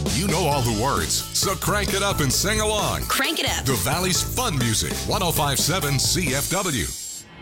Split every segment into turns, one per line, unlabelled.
You know all the words, so crank it up and sing along.
Crank it up.
The Valley's Fun Music, 105.7 CFW.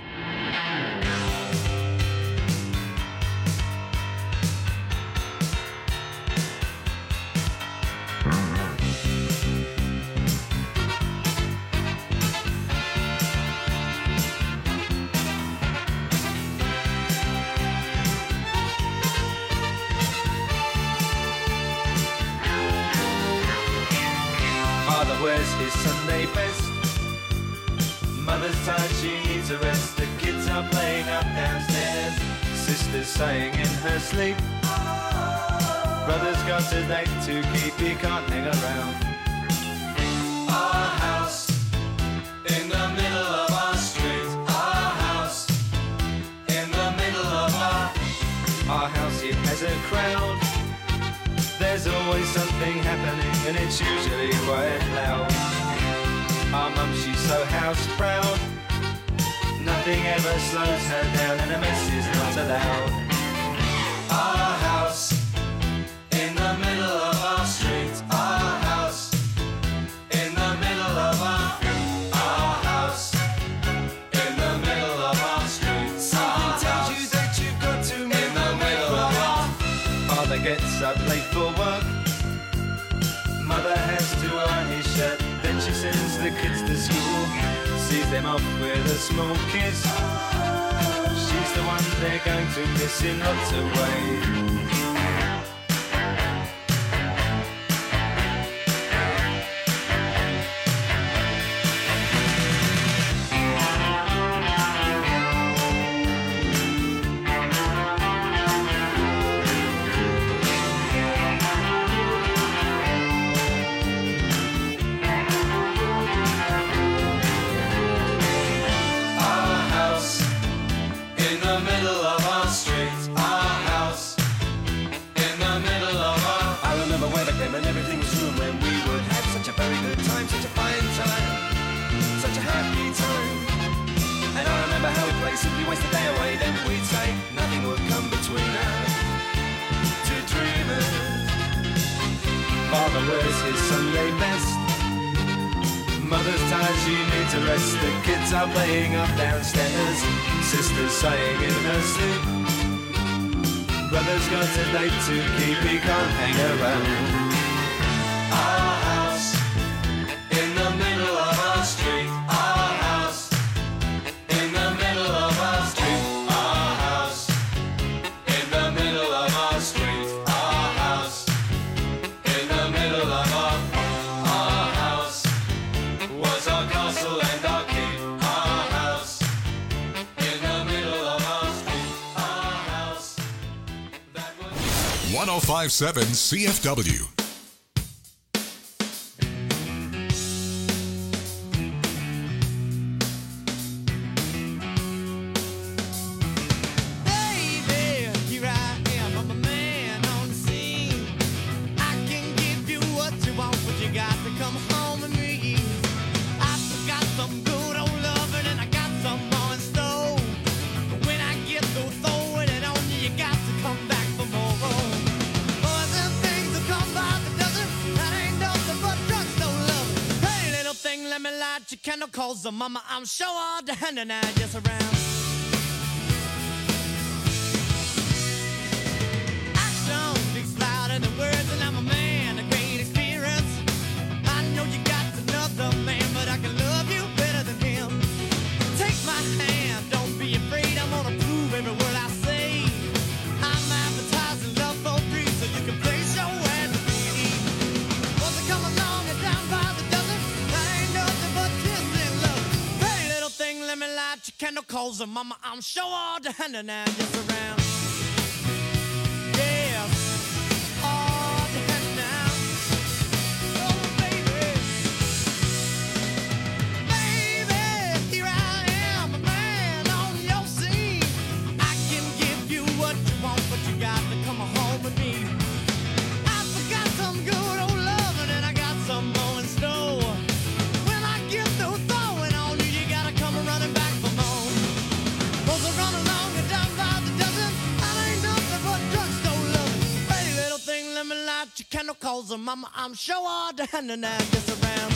Wears his Sunday best. Mother's tired, she needs a rest. The kids are playing up downstairs. Sister's sighing in her sleep. Brother's got a date to keep, he can't hang around. Our house in the middle of our street. Our house in the middle of our house, it has a crowd. There's always something happening and it's usually quite loud. Our mum, she's so house proud. Nothing ever slows her down and a mess is not allowed. Our house in the middle of our street. Our house in the middle of our house in the middle of our street. Something tells you that you've got to move in the middle of our. Father gets up late for work. Mother has to iron his shirt. Then she sends the kids to school. Sees them off with a small kiss. She's the one they're going to miss in lots of ways. And everything was room when we would have such a very good time, such a fine time, such a happy time. And I remember how we'd play, simply waste the day away. Then we'd say nothing would come between us, two dreamers. Father wears his Sunday best. Mother's tired, she needs a rest. The kids are playing up downstairs. Sister's sighing in her sleep. Brother's got a date to keep, he can't hang around. Our house in the middle of our street. Our house in the middle of our street. Our house in the middle of our street. Our house in the middle of our house was our castle and our keep. Our house in the middle of our street. Our house that was
105.7 CFW.
Candle calls the mama, I'm sure all the hand and I just around. Action speaks louder than words, and I'm a man of great experience. I know you got another man, but I can love you better than him. Take my hand, don't be afraid, I'm gonna prove every word I say. I'm advertising love for free, so you can place your ad to me. Once I come along and down by the dozen, I ain't nothing but let me light your candle calls her mama, I'm sure all the hand and I just around. Yeah, all the hand now. Oh baby, baby, here I am, a man on your scene. I can give you what you want, but you got to come home with me. I forgot some good old loving and I got some more in store. When I get through throwing on you, you gotta come running back for more. Cause I run along and down by the dozen. calls, and mama, I'm sure all the hand and I just around.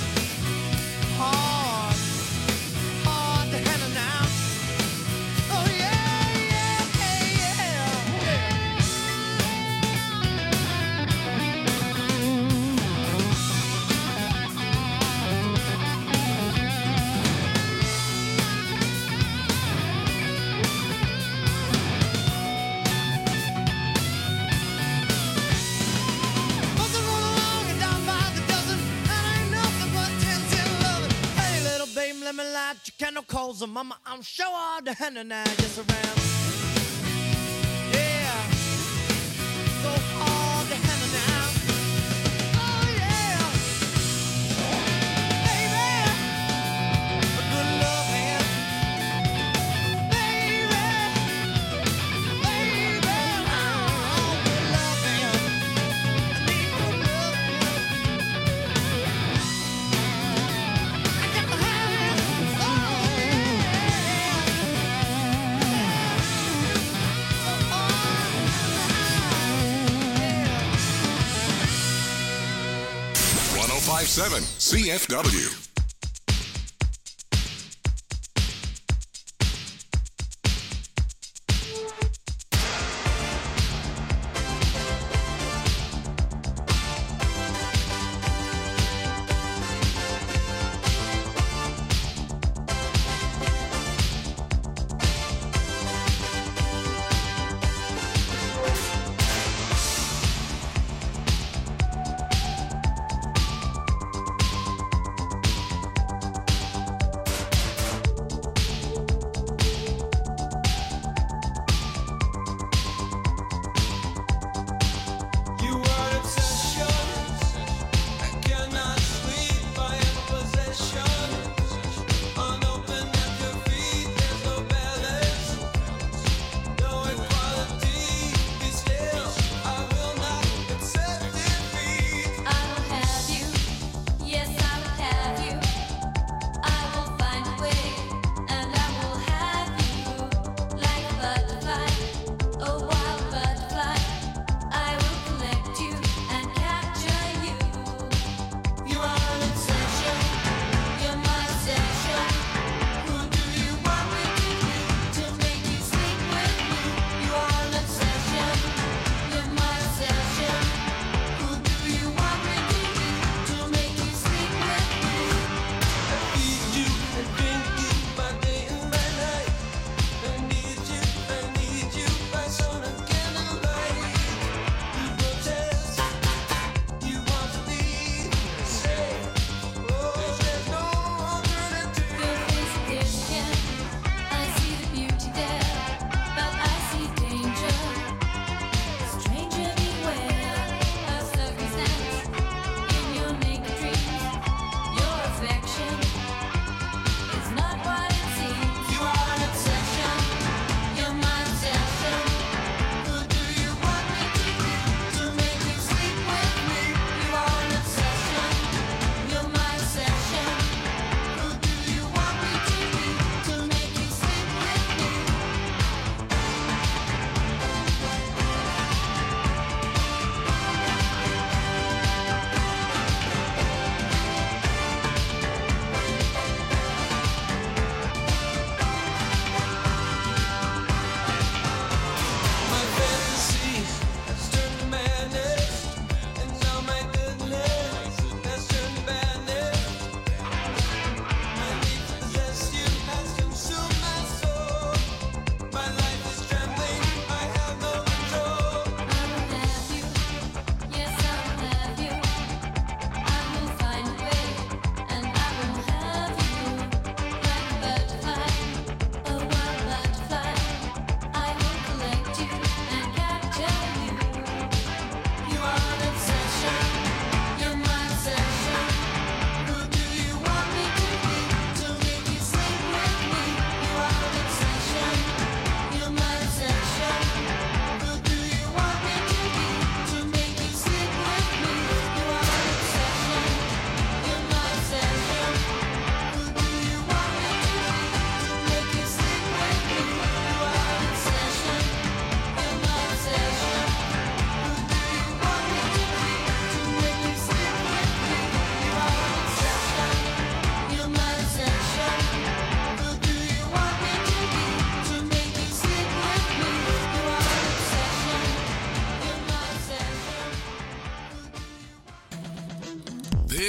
Hard, hard to handle now. Oh yeah, yeah, yeah, yeah. Must have run along and down by the dozen, and ain't nothing but 10, 10, 11. Hey, little babe, let me light your candle coals, and mama, I'm sure all the hand and I just around. Yeah, so hard to handle now. Oh yeah, baby, a good love man, baby, baby, oh, good love man. I need good love man. I got to have it. Oh yeah.
1057 CFW.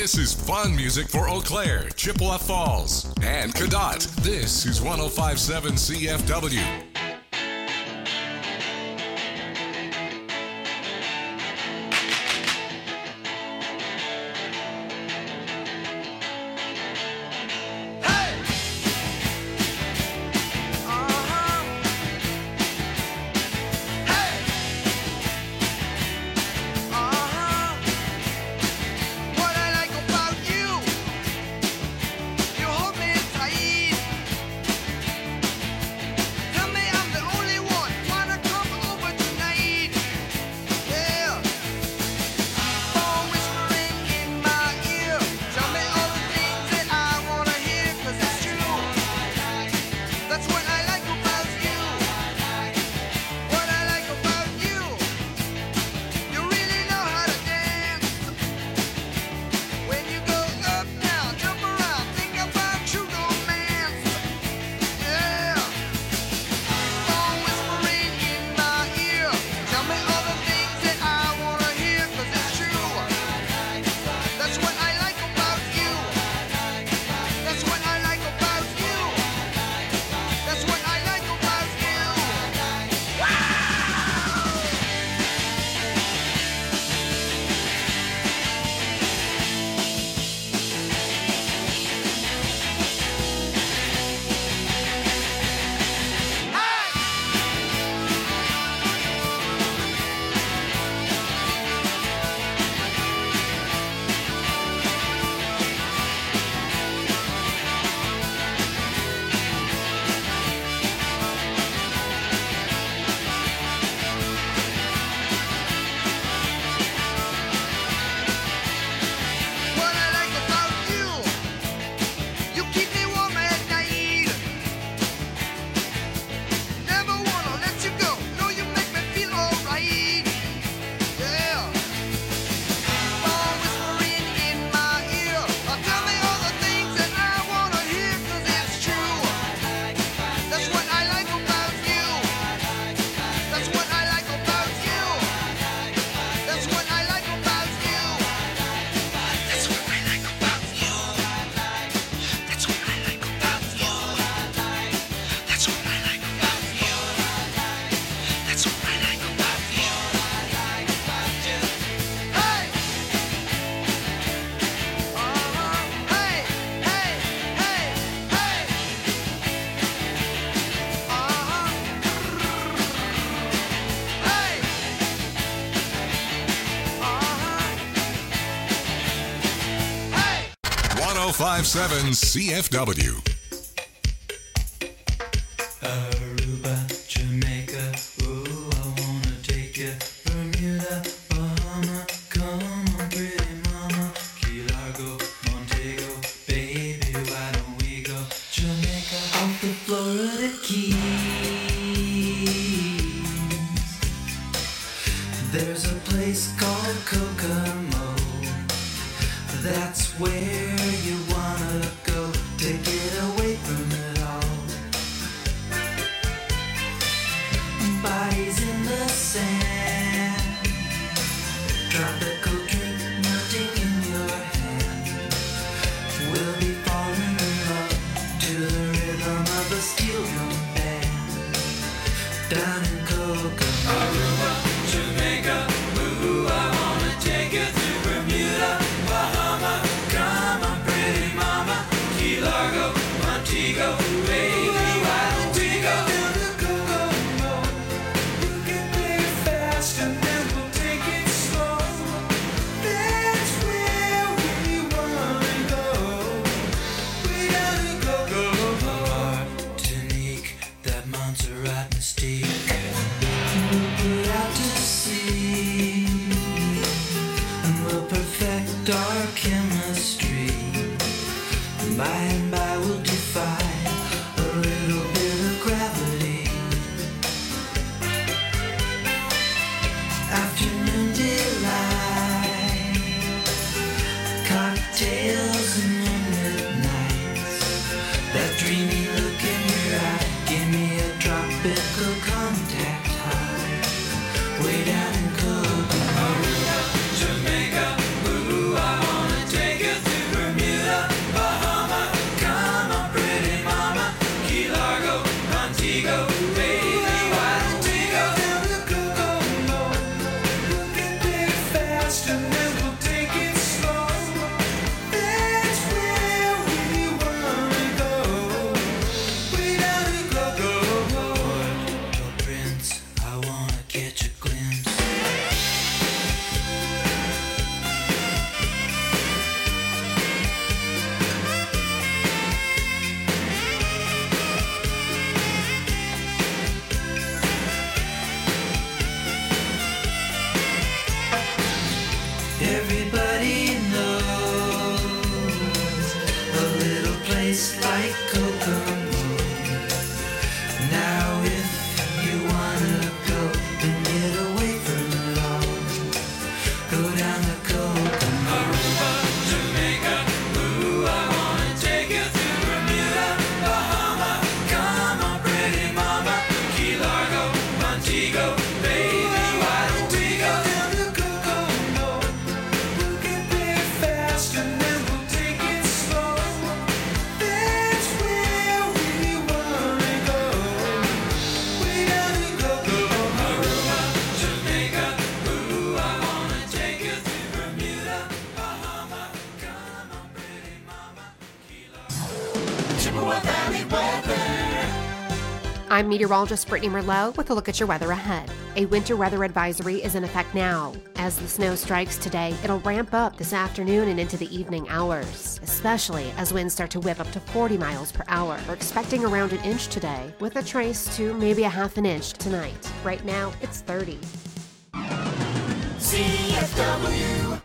This is fun music for Eau Claire, Chippewa Falls, and Cadott. This is 105.7 CFW. .57 CFW.
Aruba, Jamaica, ooh, I wanna take you. Bermuda, Bahama, come on, pretty mama. Key Largo, Montego, baby, why don't we go? Jamaica, off the Florida Keys. There's a place called Kokomo. That's where you wanna go to get away from it all. Bodies in the sand, tropical drink melting in your hand. We'll be falling in love to the rhythm of a steel drum band. Down in Kokomo, Aruba, Jamaica, ooh, I wanna take you to Bermuda, Bahama, come on, pretty mama, Key Largo, Montego, baby, why don't we go to Kokomo? You can play it fast and then we'll take it slow. That's where we wanna go. We gotta go Martinique, that Montserrat mystique. We'll put out I wanna catch a glimpse. Everybody knows a little place like Kokomo. Now if you wanna go and get away from it all, go down to Kokomo. Aruba, Jamaica, ooh, I wanna take you to Bermuda, Bahama. Come on, pretty mama, Key Largo, Montego, baby, why don't we go down to Kokomo? We'll get there fast and then we'll take it slow. That's where we wanna go. We gotta go. Aruba, Jamaica, ooh, I wanna take you to Bermuda, Bahama. Come on, pretty mama, Key Largo. Chippewa Valley weather.
I'm meteorologist Brittany Merlot with a look at your weather ahead. A winter weather advisory is in effect now. As the snow strikes today, it'll ramp up this afternoon and into the evening hours, especially as winds start to whip up to 40 miles per hour. We're expecting around an inch today, with a trace to maybe a half an inch tonight. Right now, it's 30.
CFW.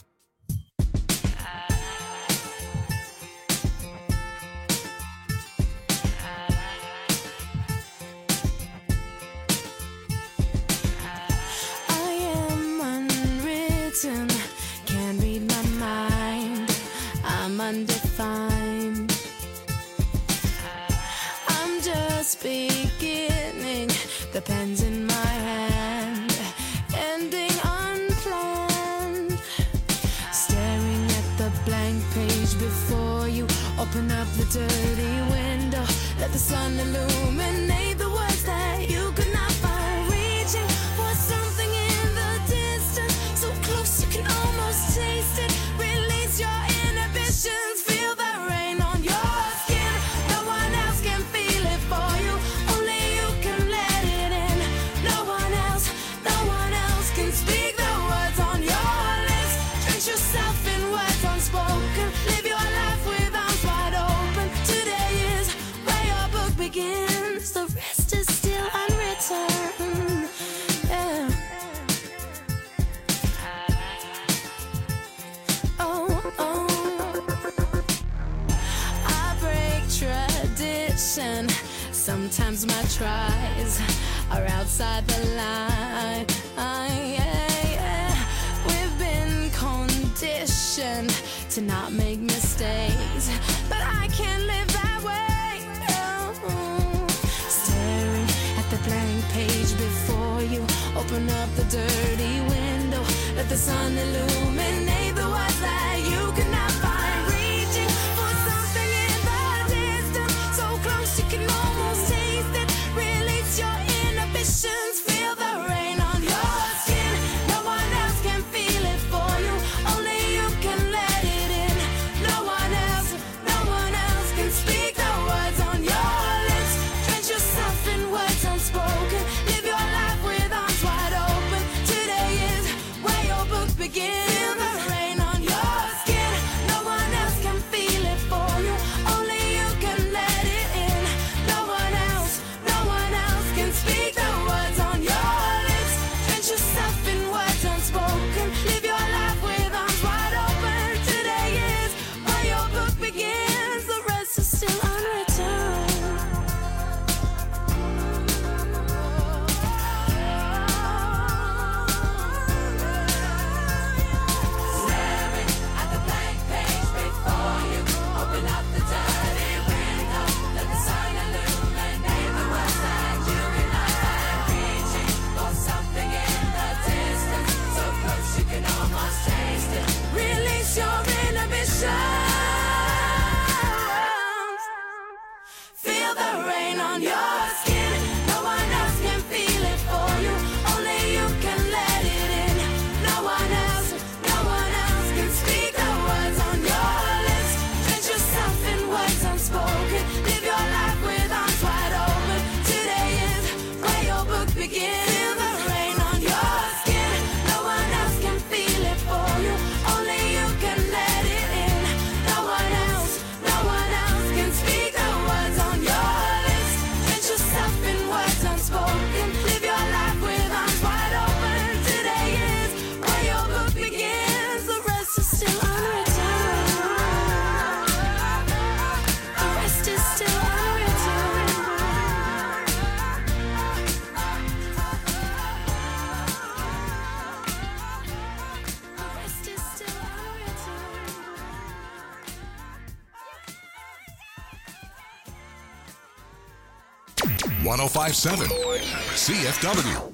I am unwritten, can't read my mind. I'm undefined. I'm just beginning, the pen's in my hand, ending unplanned. Staring at the blank page before you, open up the dirty window, let the sun illuminate the words that you could not find. Reaching for something in the distance, so close you can almost taste it. Release your inhibitions, feel the rain on your skin. No one else can feel it for you, only you can let it in. No one else can speak the words on your lips. Drench yourself in words unspoken, live your life with arms wide open. Today is where your book begins, the rest is still unwritten. Yeah. I break tradition. Sometimes my tries are outside the line. We've been conditioned to not make mistakes, but I can't live that way. No. Staring at the blank page before you, open up the dirty window, let the sun illuminate the words that you cannot find. Reaching for something in the distance, so close you can almost taste it. Release your inhibitions, feel the rain on your skin. No one else can feel it for you, only you can let it in. No one else can speak the words on your lips. Drench yourself in words unspoken, live your life with arms wide open. Today is where your book begins.
1057 CFW.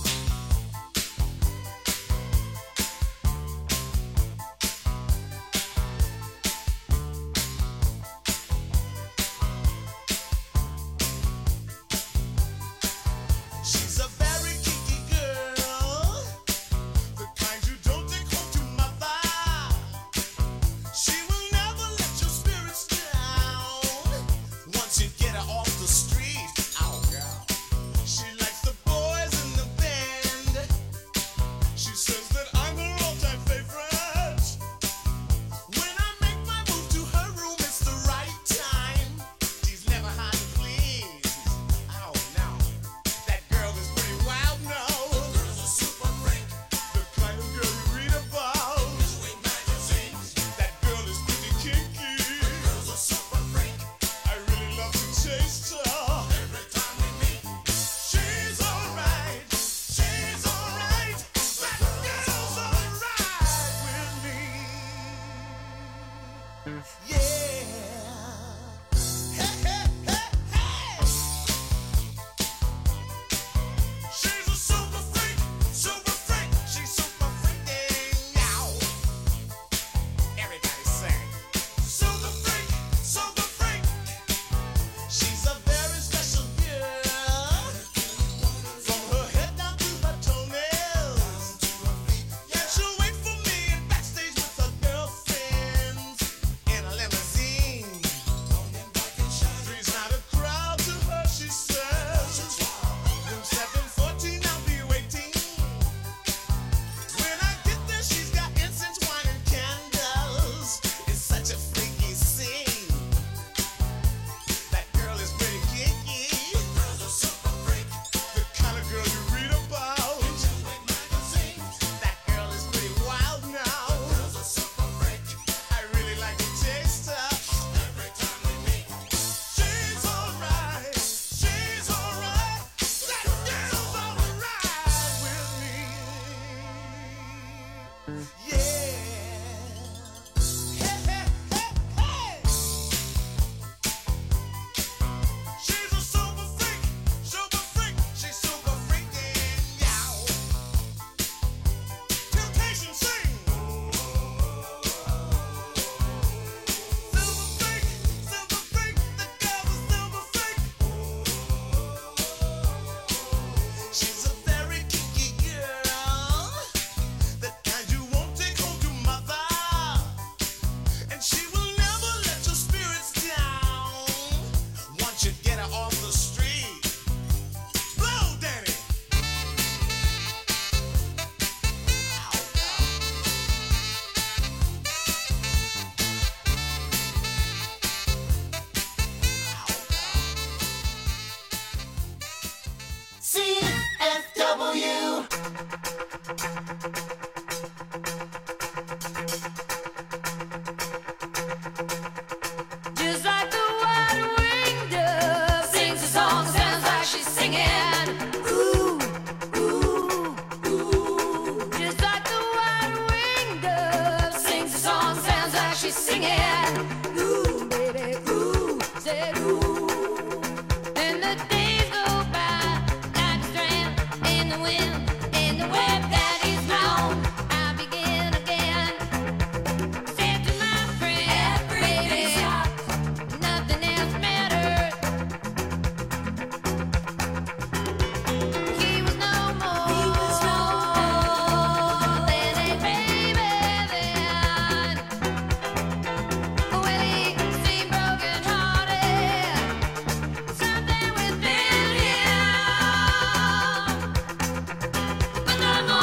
She's a very kinky girl, the kind you don't take home to mother. She will never let your spirits down once you get her off the street. Oh, girl. She likes the boys in the band. She says that I'm her all-time favorite. When I make my move to her room, it's the right time. She's never hard to please. Oh, no. That girl is pretty wild now. The girl's a super freak. The kind of girl you read about. Doing magazines. That girl is pretty kinky. The girl's a super freak. I really love to taste her. Every time we meet. She's alright. She's alright. That girl's alright with me. Yeah. Hey, hey, hey, hey. She's a super freak, super freak. She's super freaking out. Everybody sing. Super freak, super freak. She's a very special girl. From her head down to her toenails. Yeah, she'll wait for me backstage with her girlfriends in a limousine. Three's not a crowd to her, she says. Room 714, I'll be waiting. When I get there, she's got incense, wine, and candles. It's such a freaky scene. That girl is pretty kinky. The girl's a super freak. The kind of girl you read about. That girl is pretty wild now. The girl's a super freak. I really like to taste her. Every time we meet. She's alright. She's alright. That girl's alright with me. Yeah. Hey, hey, hey, hey. She's a super freak. Super freak. She's super freaking out. Temptation sing. Silver freak. Silver freak. The girl's a silver freak. She's a very kinky girl, the kind you won't take home to mother. And she will never let your spirits down once you get her off the street. Blow, Danny. CFW.
Just like the white-winged dove sings a song, sounds like she's singing. Ooh, ooh, ooh. Just like the white-winged dove sings a song, sounds like she's singing. Ooh, baby, ooh, said ooh. And the days go by like a strand in the wind, in the web that is long. I begin again. Said to my friend, baby, nothing else matters. He was no more than a baby then. Well, he seemed broken-hearted. Something within him, but no more.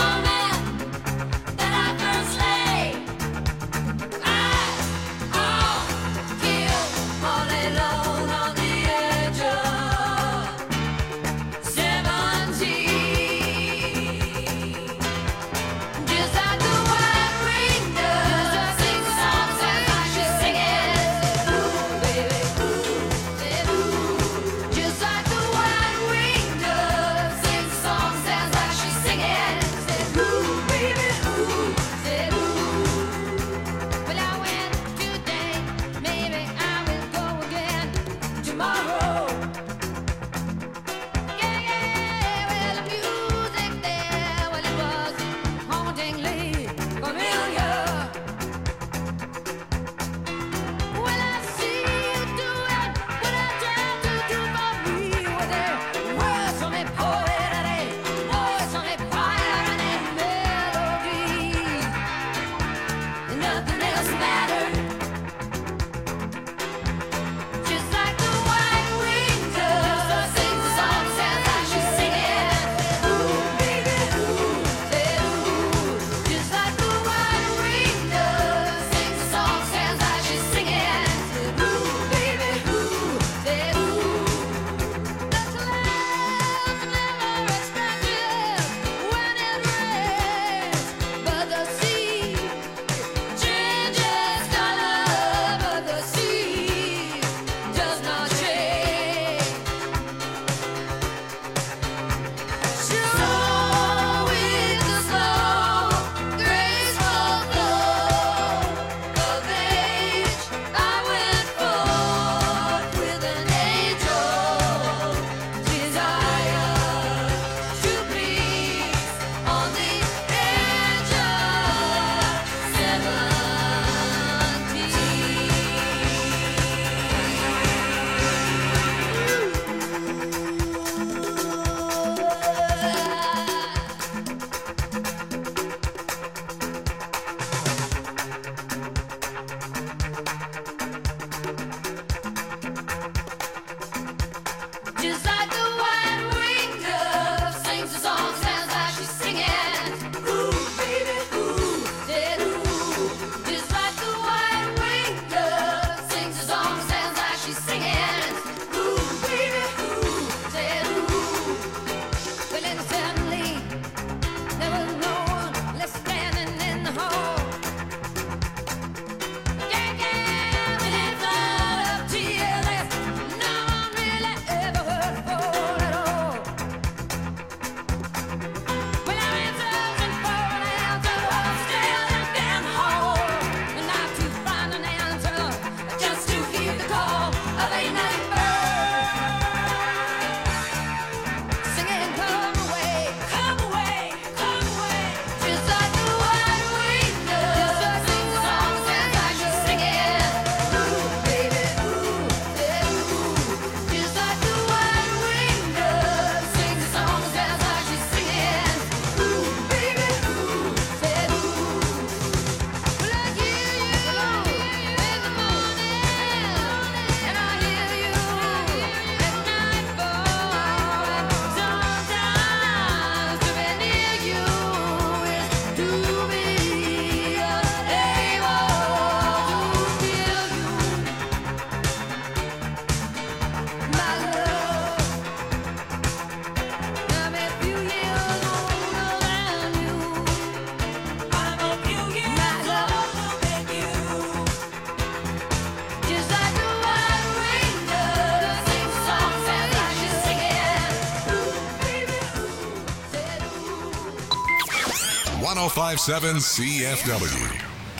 1057 CFW.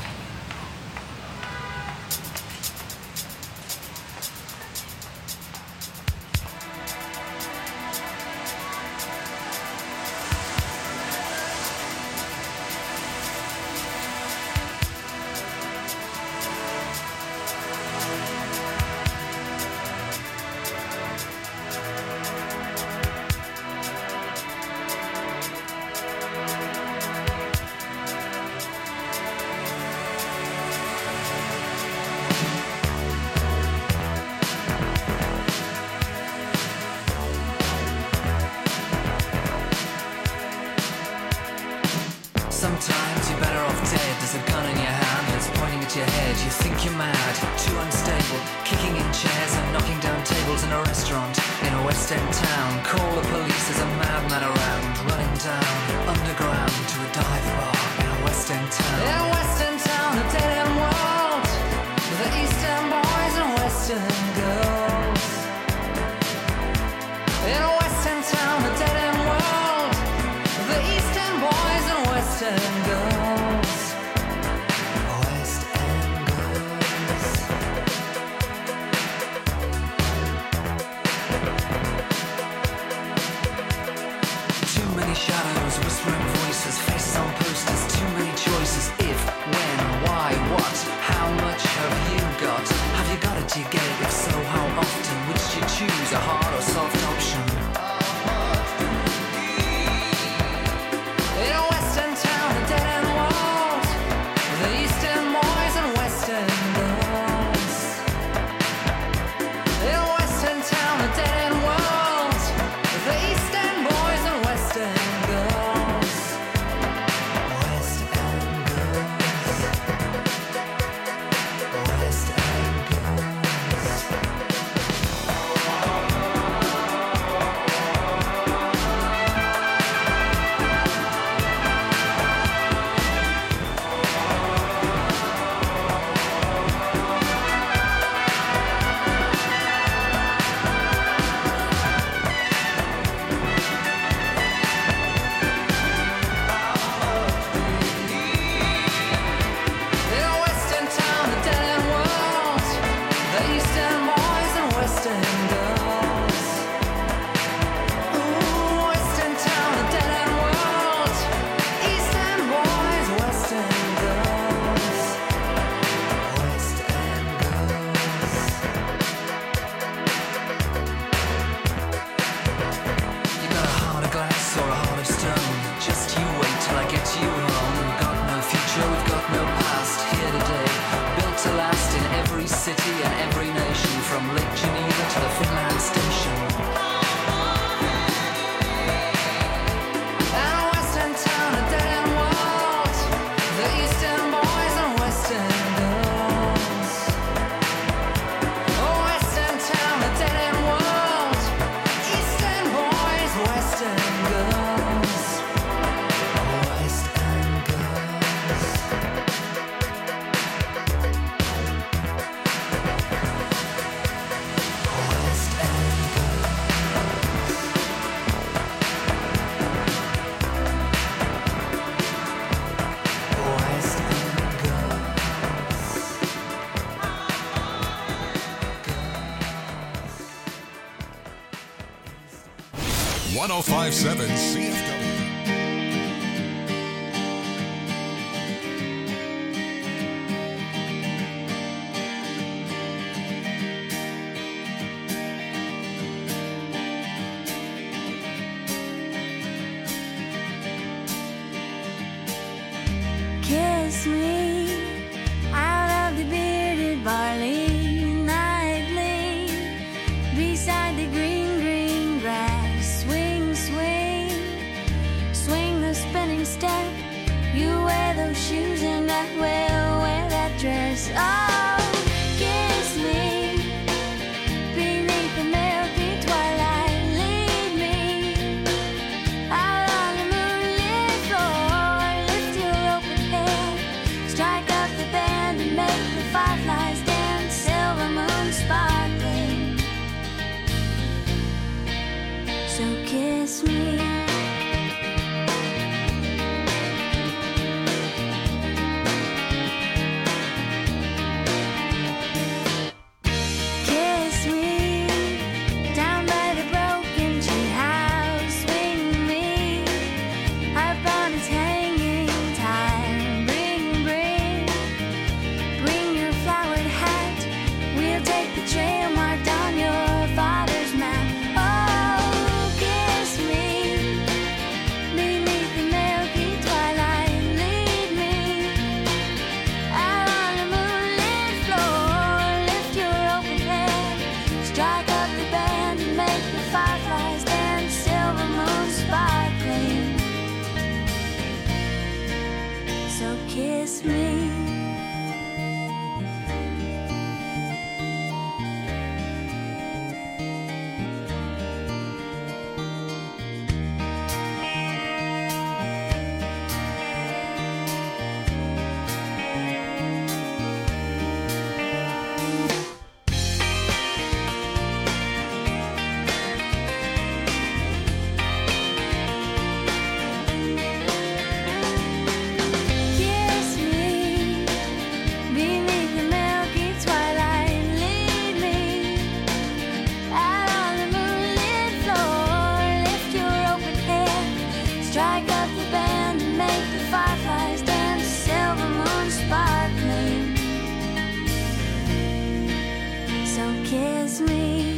Sometimes you're better off dead. There's a gun in your hand that's pointing at your head. You think you're mad, too unstable, kicking in chairs and knocking down tables in a restaurant in a West End town. Call the police, there's a madman around, running down underground to a dive bar in a West End town. In a West End town, a dead end world, with the East End boys and West End girls. In a West End town, a dead end world, with the East End boys and West End girls. West End girls. Too many shadows, whispering voices, faces on posters, too many choices. If, when, why, what, how much have you got? Have you got it, do you get it? If so, how often? Which do you choose, a hard or soft option? In a West End town, a dead end world, the East End boys and West End girls. In a West End town, a dead end world, the East End boys and West End girls. West End girls. West End girls. In a West End town, a dead end world, the East End boys and West End girls. Ooh, West End town, a dead end world, East End boys, West End girls. West End girls. You got a heart of glass or a heart of stone. Just you wait till I get you home. We've got no future, we've got no past. Here today, built to last in every city and every nation, from Lake Geneva to the Finland station. And a West End town, a dead end world, the East End boys and West End girls. Oh, West End town, a dead end world, East End boys, West End girls. West End girls. West End girls. West End girls.
1057 CFW.
Kiss me out of the bearded barley nightly, beside the green, green grass. Swing, swing, swing the spinning step. You wear those shoes and I will wear that dress. Oh, kiss me beneath the milky twilight. Lead me out on the moonlit floor. Lift your open head, strike up the band and make the fireflies dance. Silver moon sparkling. So kiss me. kiss me. Kiss me beneath the milky twilight. Lead me out on the moonlit floor. Lift your open hair, strike up the band and make the fireflies dance. Silver moon sparkling. So kiss me.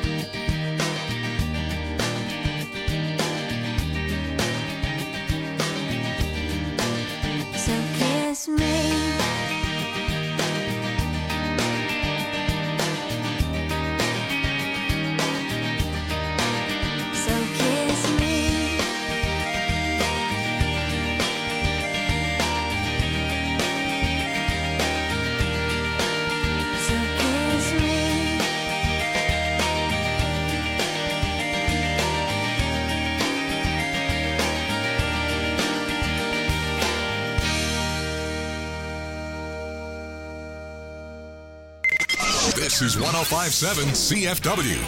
So kiss me. So kiss me. So kiss me.
This is 1057 CFW.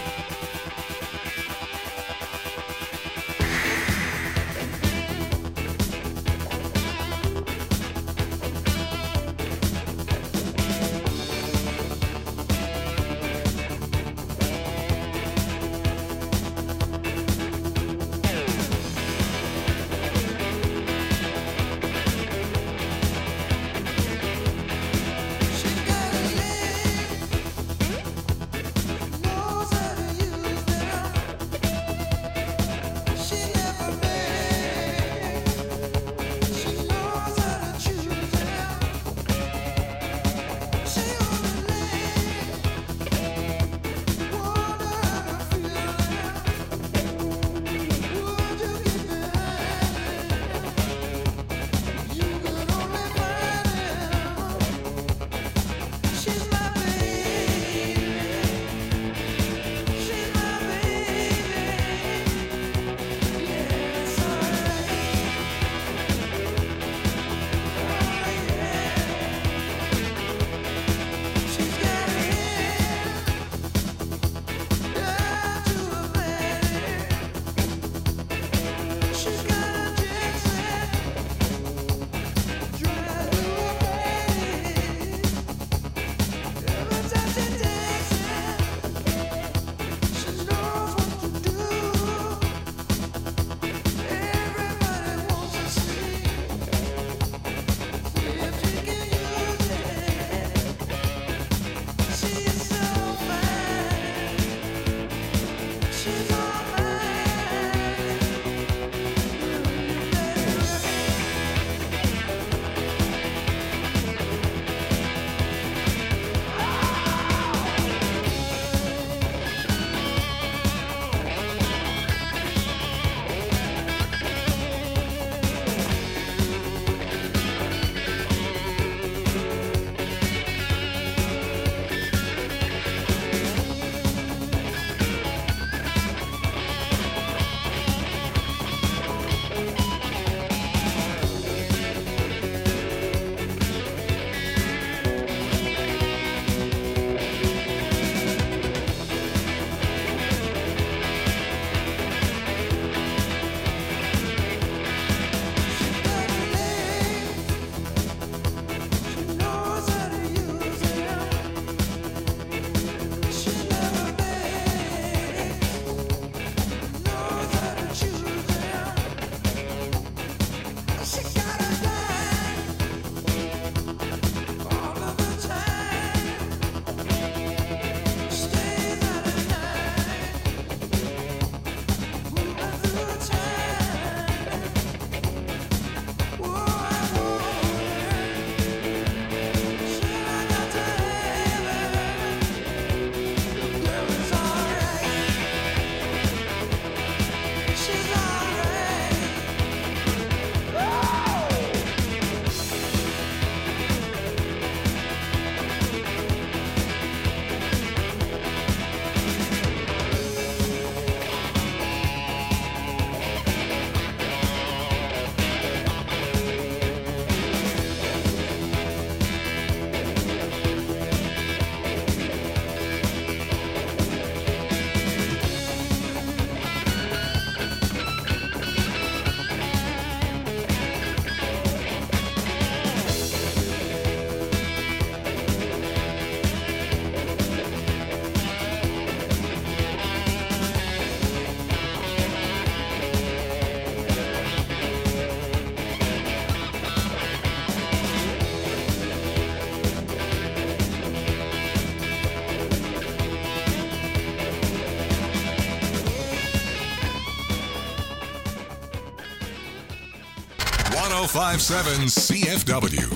She got a leg, knows how to use
1057 CFW.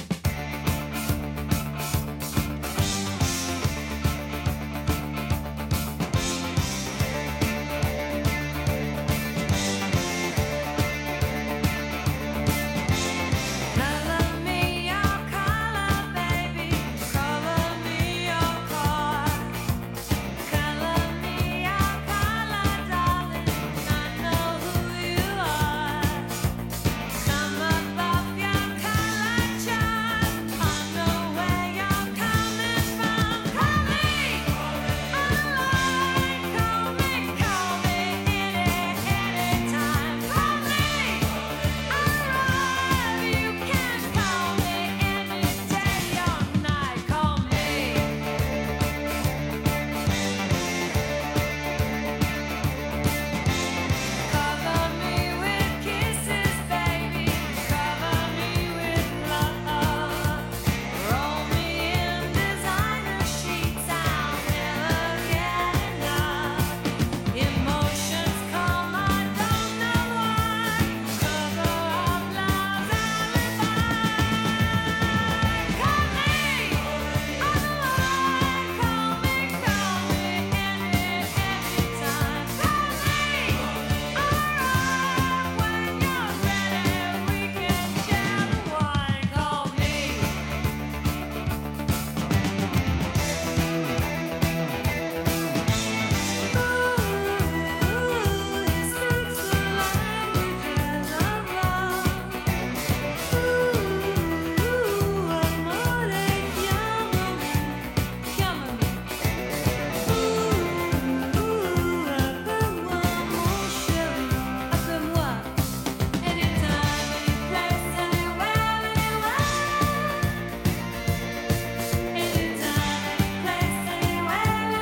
Color me your color, baby. Color me your car. Color me your color, darling. I know who you are. Come above your color chart. I know where you're coming from. Call me online. Call me anytime. Call me. You can call me any day or night. Call me. Cover me with kisses, baby. Cover me with love. Roll me in designer sheets. I'll never get enough. Emotions come, I don't know why. Cover up love's alibi. Call me online. Call me anytime. Call me. Alright, when you're ready, we can share the wine. Call me. Ooh, he speaks the languages of love. Ooh, amore, chiamami, chiamami. Appelle-moi, mon chéri, appelle-moi. Anytime, any place, anywhere, anywhere. Anytime, any place, anywhere,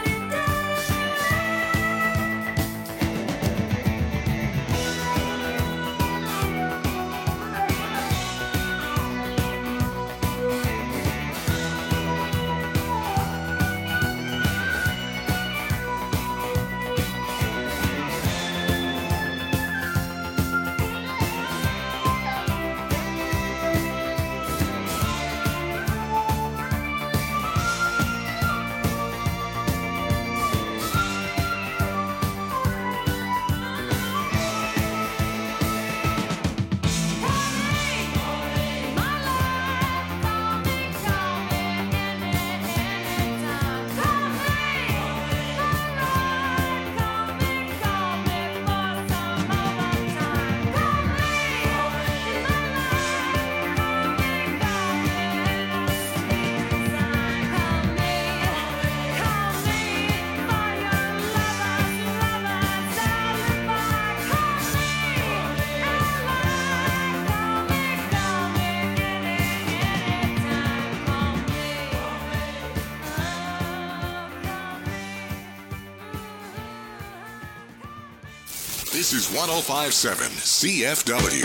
This is 1057 CFW.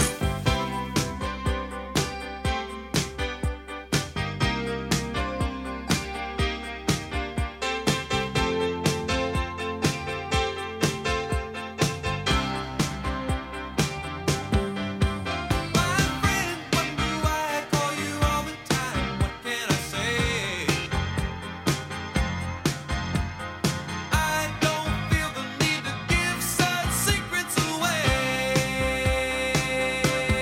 Secrets away.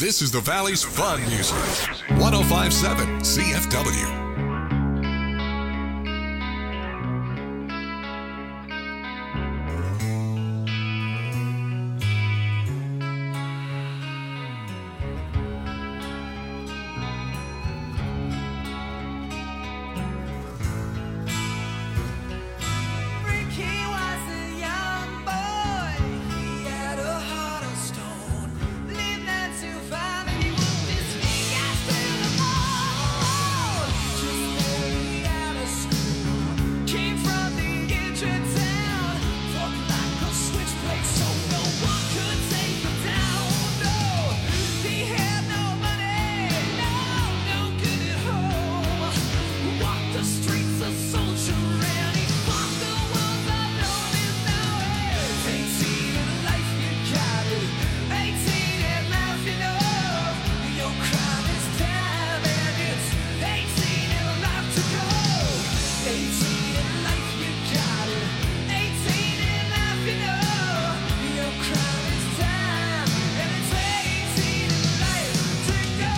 This is the Valley's fun music. 105.7 CFW.
Ricky was a young boy. He had a heart of stone. Lived not to find he moved his fingers through the mold. Just barely out of school. Came from the edge of town. Walked like a switchblade, so no one could take him down. No, he had no money. No good at home. Walked the streets a soldier and he fought the world alone. Is now 18 in life, you got it. 18 in life, you know. Your crime is time and it's 18 in life to go. 18 in life, you got it. 18 in life, you know. Your crime is time and it's 18 in life to go.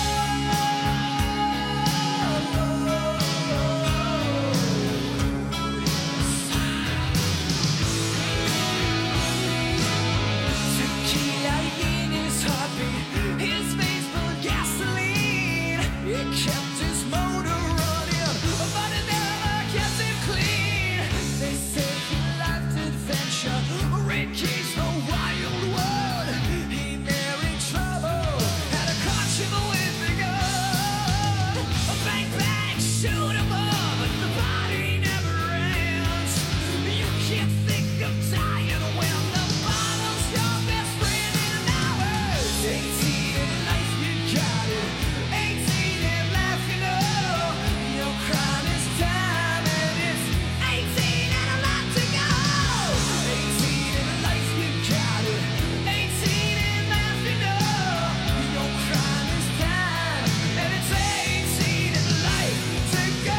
Tequila in his heartbeat, his face full of gasoline. It kept his motor running, but it never kept him clean. They say he liked adventure, Ricky's the wild one. He married trouble, had a conjugal with a gun. Bang bang, shoot him up, but the body never ends. You can't think of dying when the bottle's your best friend in hours. 18 in life, you got it. 18 in life, you know. Your crime is time and it's 18 and a lot to go. 18 in life, you got it. 18 in life, you know. Your crime is time and it's 18 in life to go.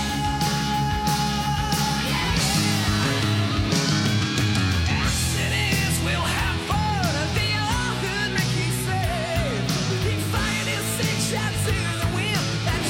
Accidents will have fun, the old good Ricky said. He fired his 6 shots to the wind. That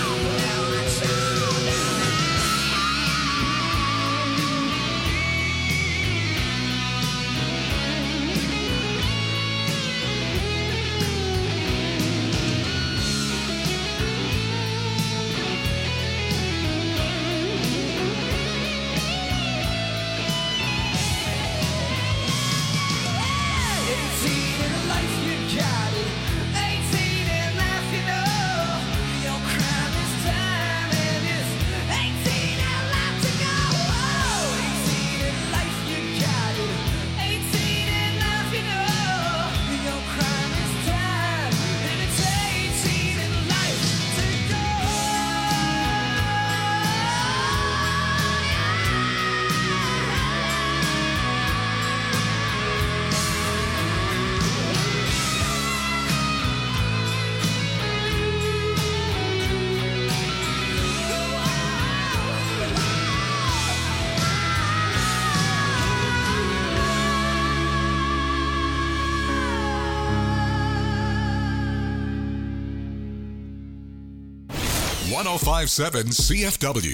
.105.7 CFW.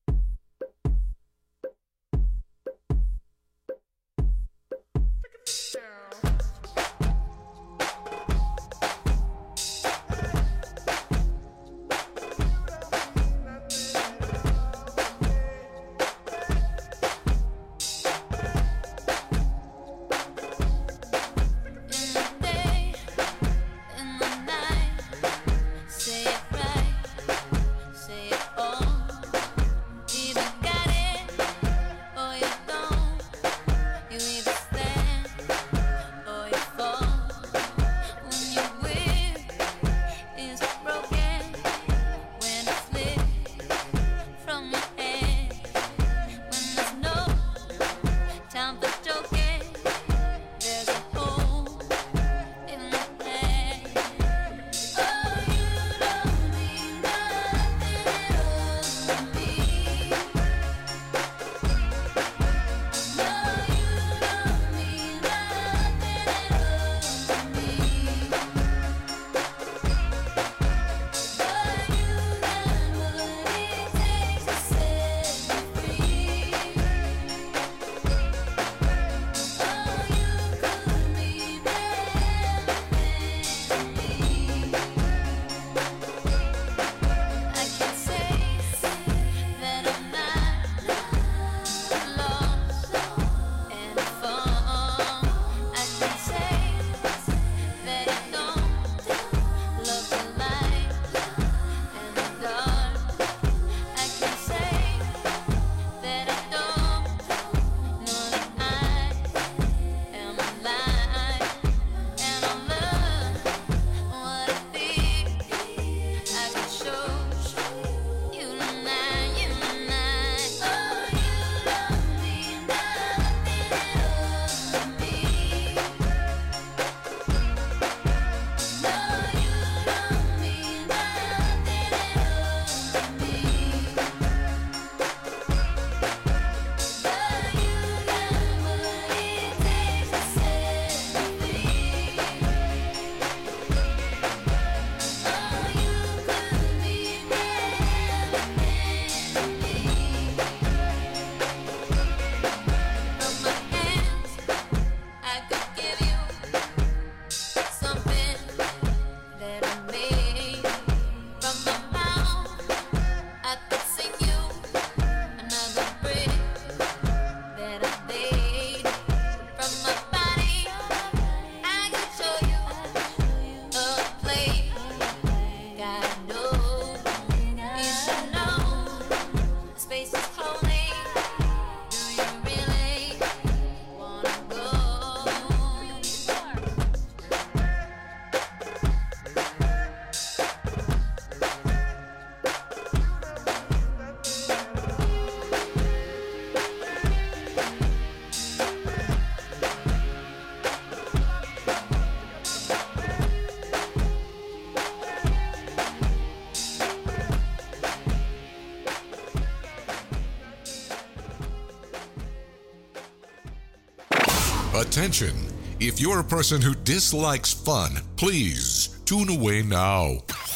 Day, in the night, say it right, say it all.
Attention! If you're a person who dislikes fun, please tune away now.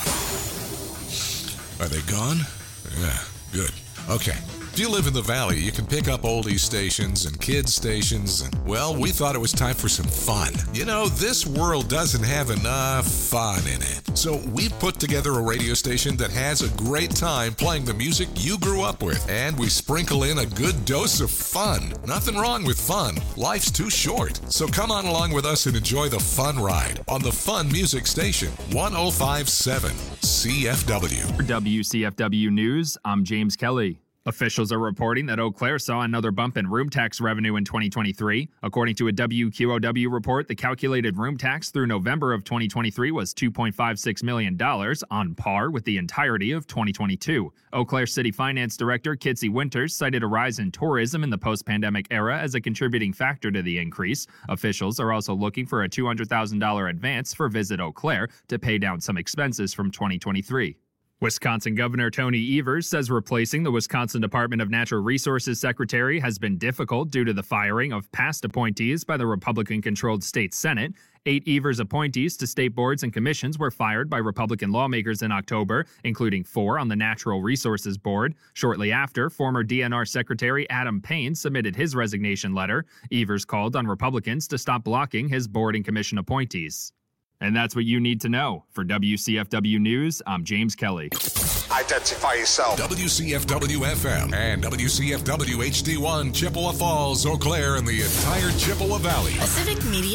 Are they gone? Yeah, good. Okay. If you live in the valley, you can pick up oldies stations and kids stations, and, well, we thought it was time for some fun. You know, this world doesn't have enough fun in it. So we put together a radio station that has a great time playing the music you grew up with, and we sprinkle in a good dose of fun. Nothing wrong with fun. Life's too short. So come on along with us and enjoy the fun ride on the Fun Music Station, 105.7 CFW.
For WCFW News, I'm James Kelly. Officials are reporting that Eau Claire saw another bump in room tax revenue in 2023. According to a WQOW report, the calculated room tax through November of 2023 was $2.56 million, on par with the entirety of 2022. Eau Claire City Finance Director Kitsy Winters cited a rise in tourism in the post-pandemic era as a contributing factor to the increase. Officials are also looking for a $200,000 advance for Visit Eau Claire to pay down some expenses from 2023. Wisconsin Governor Tony Evers says replacing the Wisconsin Department of Natural Resources Secretary has been difficult due to the firing of past appointees by the Republican-controlled state Senate. 8 Evers appointees to state boards and commissions were fired by Republican lawmakers in October, including 4 on the Natural Resources Board. Shortly after, former DNR Secretary Adam Payne submitted his resignation letter. Evers called on Republicans to stop blocking his board and commission appointees. And that's what you need to know. For WCFW News, I'm James Kelly.
Identify yourself. WCFW-FM and WCFW HD1, Chippewa Falls, Eau Claire, and the entire Chippewa Valley.
A Civic Media